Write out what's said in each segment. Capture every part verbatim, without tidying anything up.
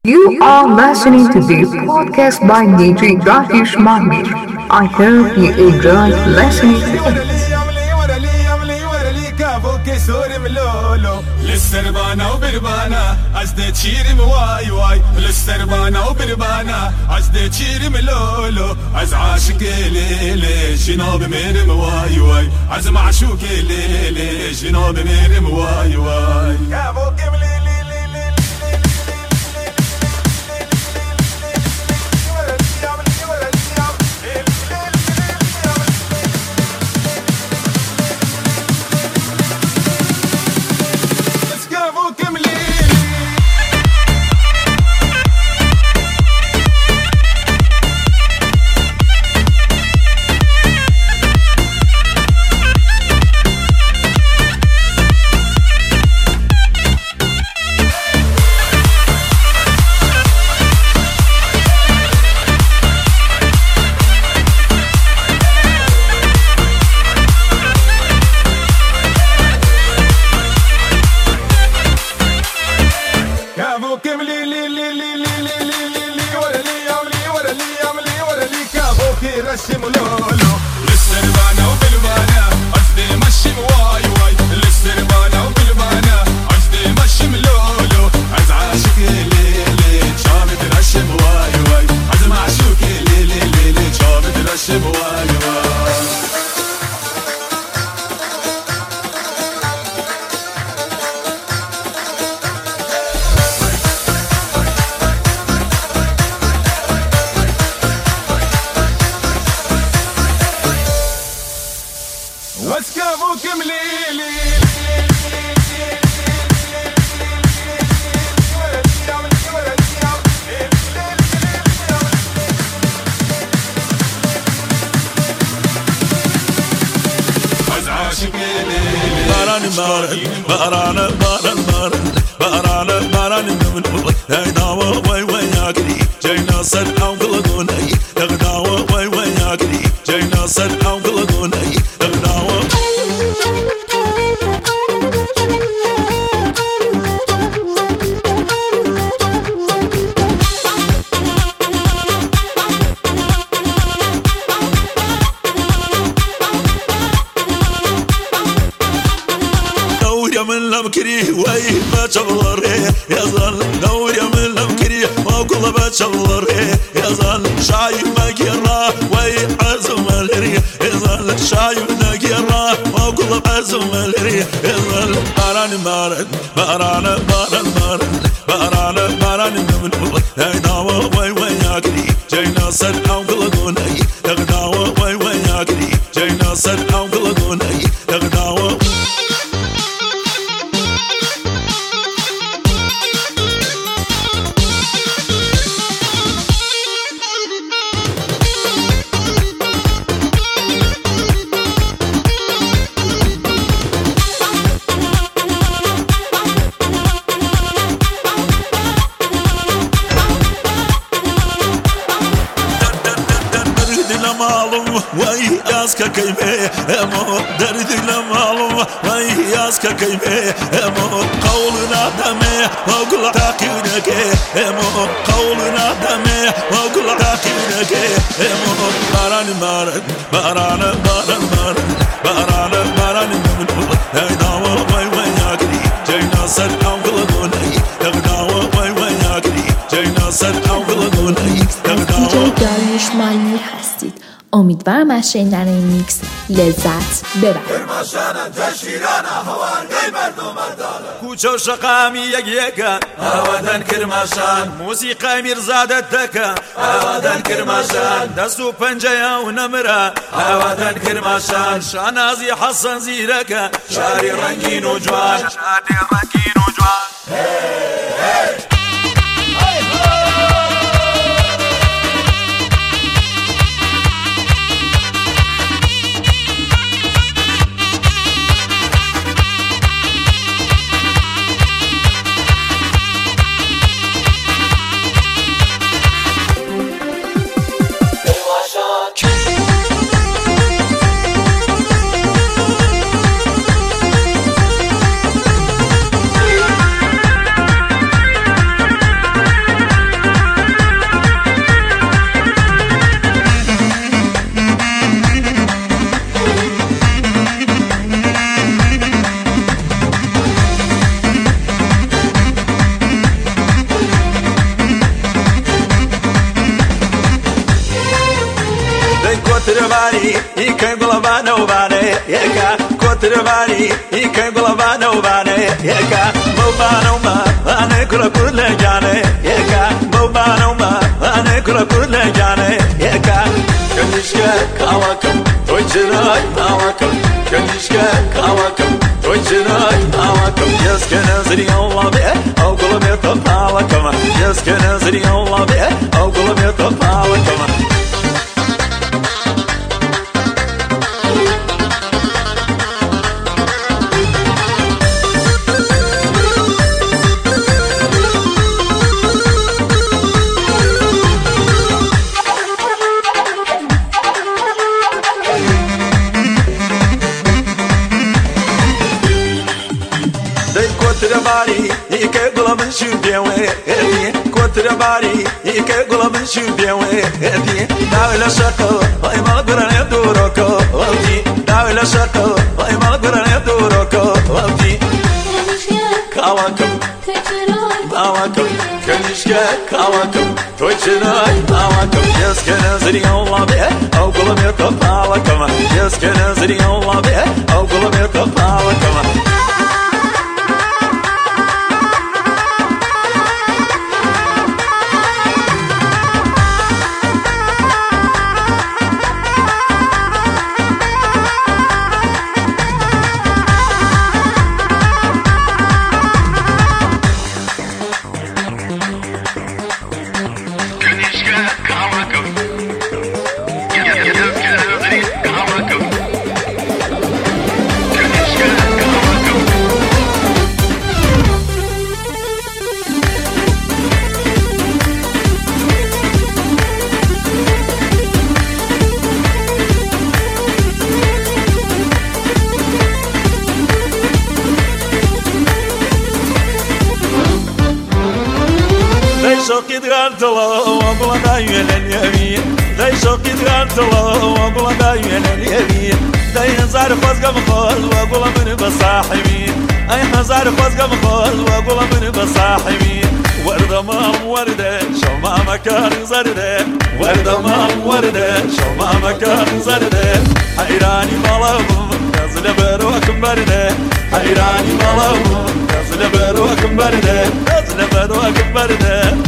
You are listening to the podcast by D J Rakesh Mahmir. I hope you enjoy listening to it. سوري ملولو للسربانة وبربانة عزدي تشيري مواي واي للسربانة وبربانة عزدي تشيري ملولو عز عاشق ليلي جنوب مير مواي واي عز معشوق ليلي جنوب مير مواي واي يا بوكي مليلي رسم لولو للسربانة وبالبانة عزدي مشي مواي واي للسربانة وبالبانة عزدي مشي ملولو عز عاشق ليلي شامد رشم واي واي عز معشوق ليلي ليلي شامد رشم واي واي واسكافوك مليلي باران باران باران باران باران باران باران من هاي داوا وي وي ياكري جينا سد او قلقوني دغداوا وي وي ياكري جينا سد او قلقوني دغداوا من لمكري وي بتشغلري يزال دوري من لمكري وكل بتشغلري يزال شايف مكيرا وي عزم الري يزال شايف مكيرا وكل عزم الري يزال باران باران باران باران باران باران باران من هاي داوا وي وي ياكري جينا سد او قلقوني دغداوا وي وي ياكري جينا سد او قلقوني دغداوا وي ياسك كيمه امو درد لمالو وي ياسك كيمه امو قولنا دمه وقل تاكينك امو قولنا دمه وقل تاكينك امو باران باران باران باران باران باران باران من هاي داوا وي وي ياكري جينا سد او قلقوني دغداوا وي وي ياكري جينا سد او قلقوني دغداوا دی جی داریوش مالمیر هستید. امیدوارم از شنیدن این میکس لذت ببرید. کوچه و شقامی یک یکا آوادن کرماشان موسیقای میرزادت دکا آوادن کرماشان دست و پنجه و نمره آوادن کرماشان شانازی حسن زیرکا شاری رنگین و جوان شاری رنگین و جوان يكن قلبانا وباني يكا كتر باني يكن قلبانا وباني يكا موبانا وما أنا كل كل جاني يكا موبانا وما أنا كل كل جاني يكا كنيشكا كاواكم توجراي ناواكم كنيشكا كاواكم توجراي ناواكم يسكن نزري الله بيه أو قلبي طفالكم يسكن نزري الله بيه أو قلبي طفالكم bari ike gula min shu bienwe edi kotra bari ike gula min shu bienwe edi dawla shako ay malgura ne duroko odi dawla shako ay malgura ne duroko odi kawakum kawakum kanishka kawakum toychiray kawakum yaskana zri Allah be aw gula me tafala kama yaskana zri Allah be aw gula me tafala kama شوقي تغرت الله وقل دايما اليمين داي شوقي تغرت الله وقل دايما اليمين داي هزار خوزقة مخول وقل من بصاحبين اي هزار خوزقة مخول وقل من بصاحبين وردة مام وردة شو ما مكان زردة وردة مام وردة شو ما مكان زردة حيراني ملابو نزل بروكم بردة حيراني ملابو نزل بروكم بردة نزل بروكم بردة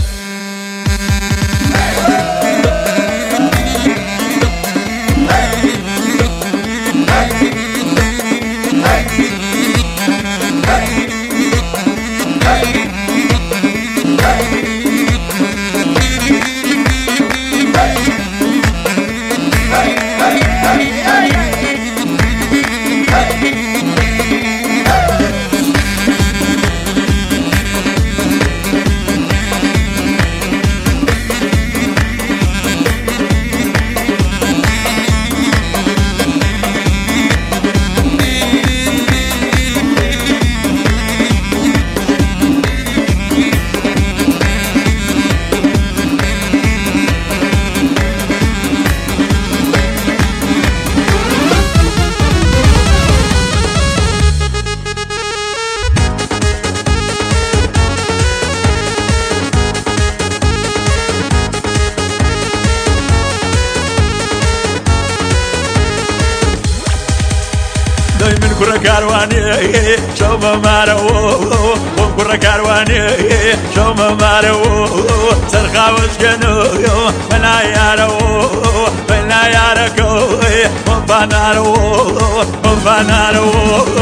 من كرة كارواني شو ما مارو من كرة كارواني شو ما مارو سرخا وشكنو من عيارو من عياركو من فنارو من فنارو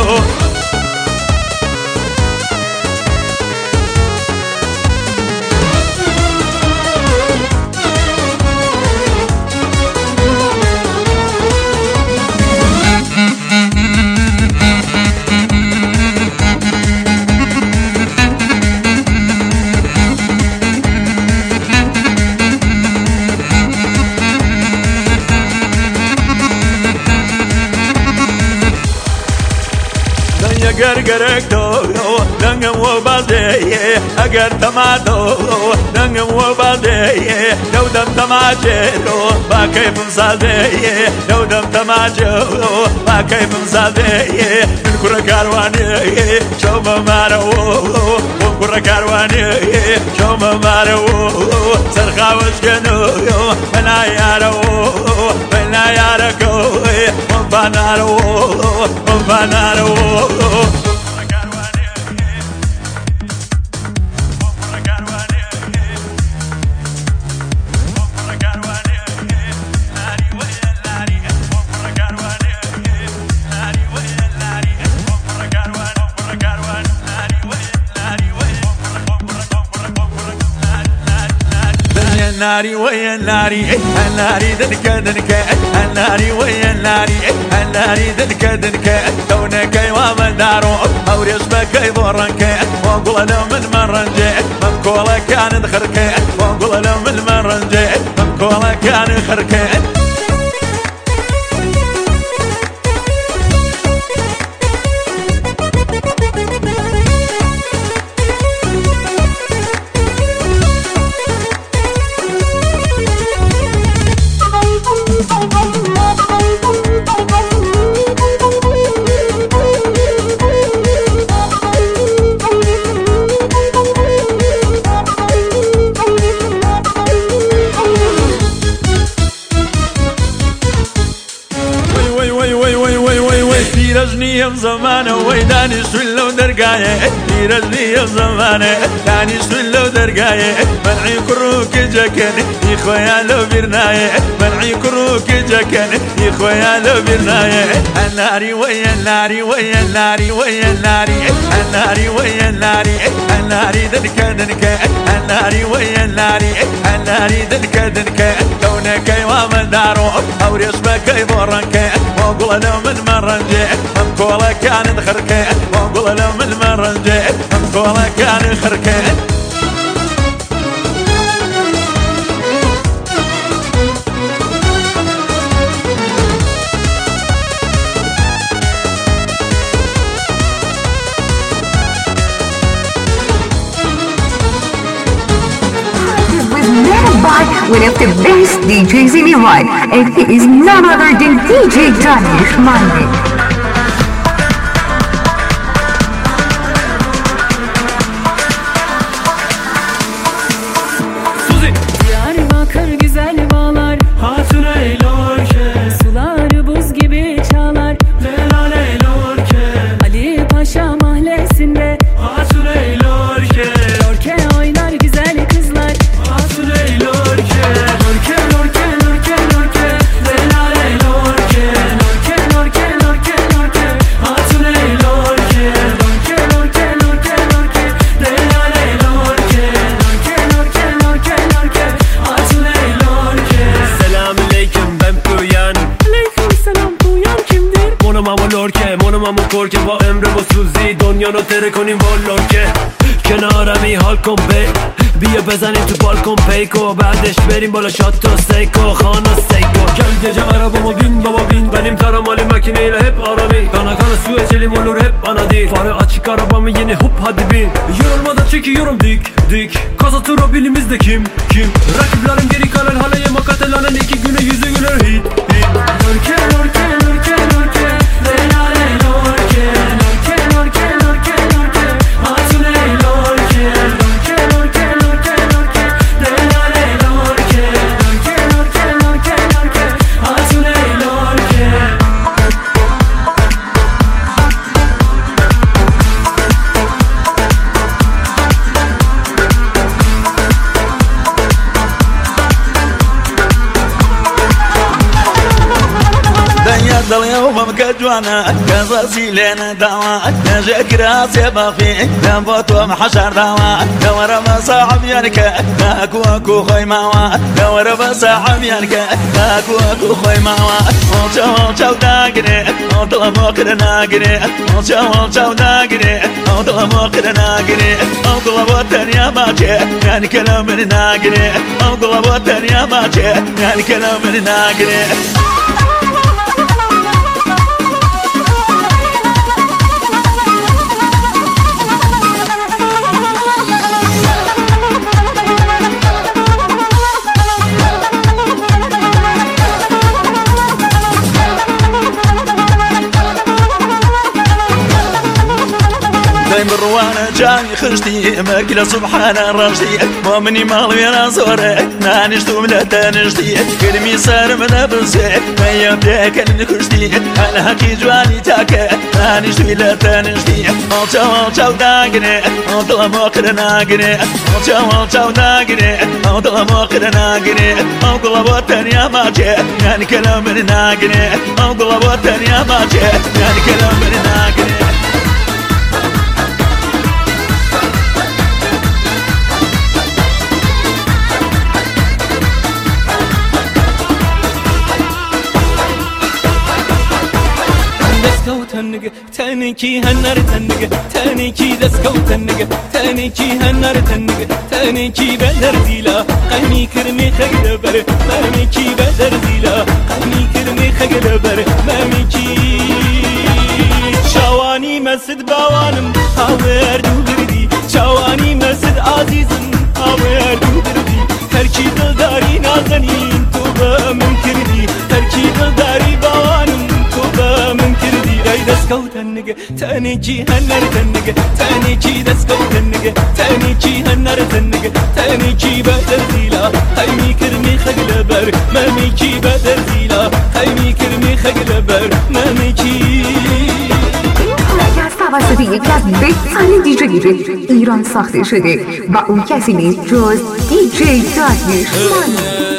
اگر گرکتو دنگم و بازه اگر تماتو دنگم و بازه نودم تماچه رو با کیفم سازه نودم تماچه رو با کیفم سازه من کره کاروانی شوم مارو من کره کاروانی شوم مارو سرخاوش کنو من عیارو من عیارکو وفنارو وفنارو الناري ويا الناري الناري دنك دنك الناري ويا الناري الناري دنك دنك دونك ومن دارو او رسمك يضرنك واقول له من مرنجي من كولا كان خرك واقول له من مرنجي من كولا كان خرك رجني يوم زمانه ويداني سلو درقايه رجني يوم زمانه داني سلو درقايه منعي كروك جكن يخويا لو برنايه منعي كروك جكن يخويا لو برنايه الناري ويا الناري ويا الناري ويا الناري الناري ويا الناري الناري دنك دنك الناري ويا الناري الناري دنك دنك دونك ومن دارو او رسمك يضرنك واقول له من مرنجي من كولا كان خركه واقول له من مرنجي من كولا كان خركه One of the best D Js in Iran, and he is none other than D J Danish Mahmut. Diyarbakır güzel bağlar, hatun eylorke, suları buz gibi çağlar, lelal eylorke, Ali Paşa mahallesinde, hatun eylorke, lorke oynar güzel kızlar, hatun eylorke, lorke lorke lorke lorke, lelal eylorke, lorke lorke lorke lorke, hatun eylorke, lorke lorke lorke lorke, lelal eylorke, lorke lorke lorke lorke, hatun eylorke. Selamünaleyküm, ben Puyan. Aleyküm selam, Puyan kimdir? Mono mamo lorke, mono mamo korke, با امر با سوزی دنیا رو تره کنیم با لorke. کنارمی حال کن بی بیا بزنیم تو بالکن پیکو بعدش بریم بالا شات و سیکو خانا سیکو gel gece arabama bin baba bin benim taramalı makineyle hep arami kana kana su içelim olur hep bana değil farı açık arabamı yeni hop hadi bin yorulmadan çekiyorum dik dik kasa tura bilimizde kim kim rakiplerim geri kalan haleye makatelanın iki güne yüzü güler hit hit Lorke lorke lorke lorke, lelal eylorke, lorke lorke lorke lorke, hatun eylorke, lorke lorke lorke lorke, lelal eylorke, lorke lorke lorke lorke, hatun eylorke. ضل يوم مكجوانا قصصي لنا دواء نجاك راسي بافي نبوت ومحشر دواء دور بصاحب ينك اكو اكو خوي ماوا دور بصاحب ينك اكو اكو خوي ماوا وجو جو داغري وطلب وقر ناغري وجو جو داغري وطلب وقر ناغري وطلب وطن يا باجي يعني كلام ناغري وطلب وطن يا باجي يعني كلام ناغري مروانة جاني خشتي ماكلة سبحان الرشدي مؤمني مالوي انا صورك نانشتو من تنشتي كلمي صار من بنسي ما يبداك الكشتي انا هكي جواني تاكا نانشتو الى تنشتي التو التو داقني الطلا موقر ناقني التو التو داقني الطلا موقر ناقني اقول بوتن يا ماجي يعني كلام من ناقني اقول بوتن يا ماجي يعني كلام من ناقني تنق تانيكي هنر تنق تانيكي دسكو تنق تانيكي هنر تنق تانيكي بدر زيلا قني كرمي خقدبر ماميكي بدر زيلا قني كرمي خقدبر ماميكي شواني مسد باوانم هاور دوردي شواني مسد عزيزم هاور دوردي تركي دلداري نازنين توبا من كردي تركي دلداري باوانم توبا من كردي دسكو تنق تانيكي هنر تنق تانيكي دسكو تنق تانيكي هنر تنق تانيكي بدر زيلا قيمي كرمي خقلبر ماميكي بدر زيلا قيمي كرمي خقلبر ماميكی توسط یکی از بهترین دیجی ایران ساخته شده و اون کسی نیست جز دیجی داریوش مانی.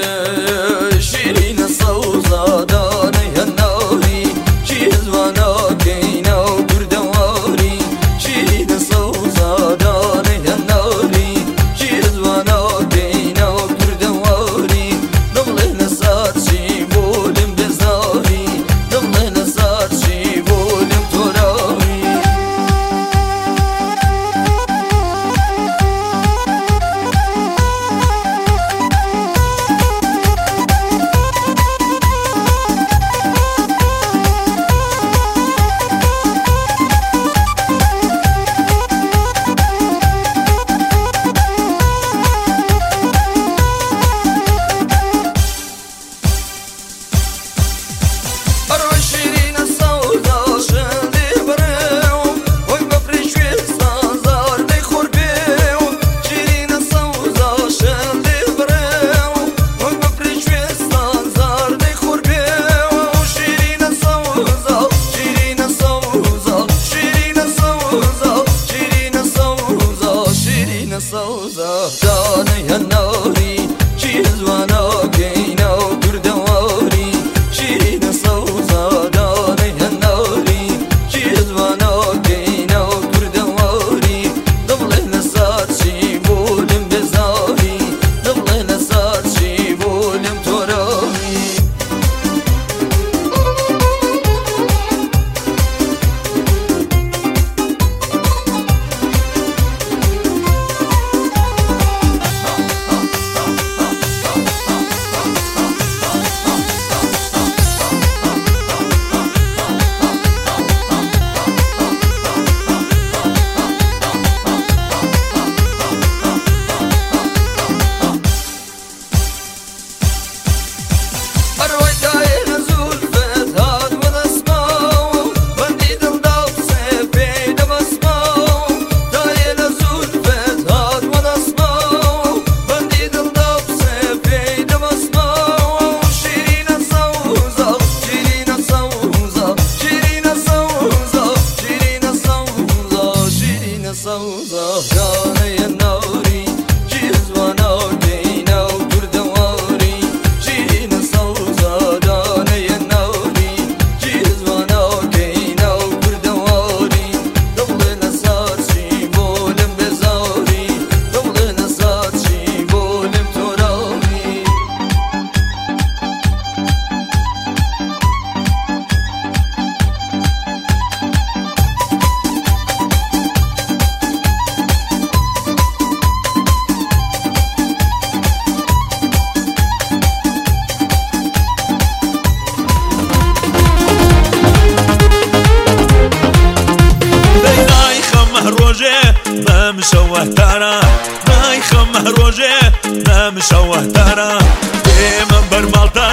مشوه ترى ما يخمه روجه ما مشوه ترى ديما برمالتان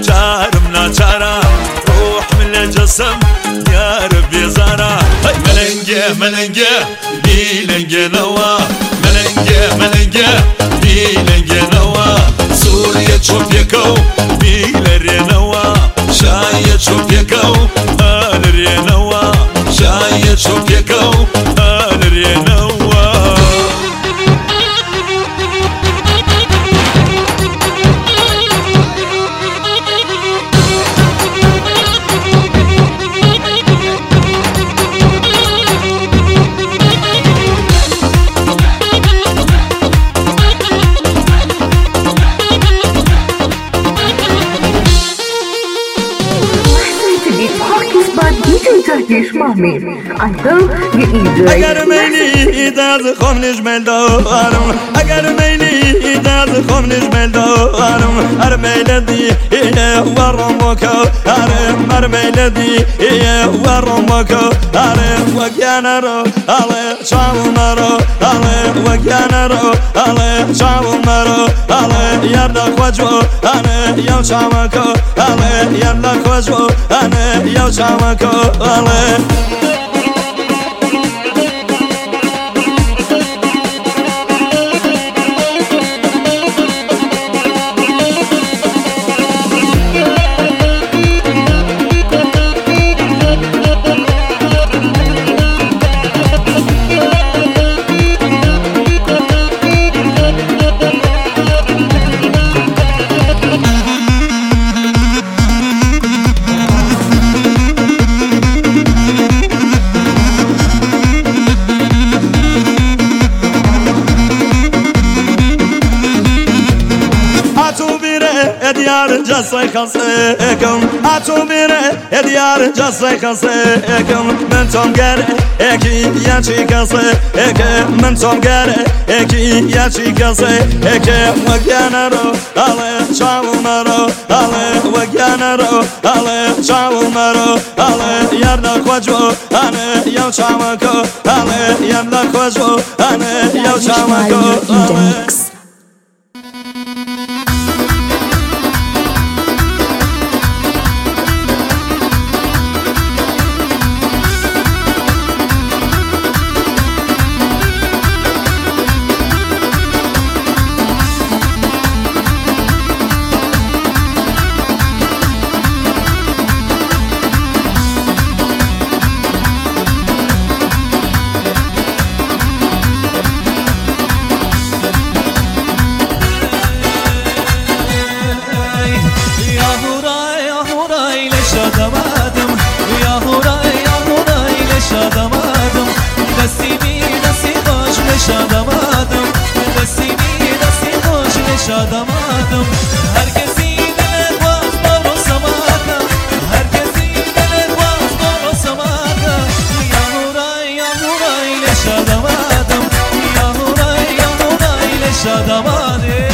شارمنا شارا روح من الجسم يا ربي زارا ملنجه ملنجه بيلنجه لنگنوا ملنگه ملنگه بی لنگنوا سوریه چوپیکو بی لرینوا شایه چوپیکو لرینوا شایه چوپیکو لرینوا I hope you enjoy اگر میلی دست خم نجمل دارم اگر میلی دست خم نجمل دارم هر میلدی ورم وکا هر میلدی ورم وکا هر وگیان رو آله شام مرو آله وگیان رو آله شام مرو آله یاردا خوجو آله یو شام کو آله یاردا خوجو آله یو شام کو آله ادیار جسای خسکم اتو میره ادیار جسای خسکم من تام گره اکی یا چی کسه اکی من تام گره اکی یا چی کسه اکی وگیان رو آله شام مرو آله وگیان رو آله شام مرو آله یاردا خوجو آله یو شام کو آله یاردا خوجو آله یو شام کو شادماتم هر کسی دل باز برو سماکم هر کسی دل باز برو سماکم یا هورای یا هورای لشادماتم یا هورای یا هورای لشادماتم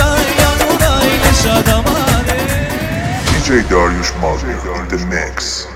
D J Dariush Mazur in the mix.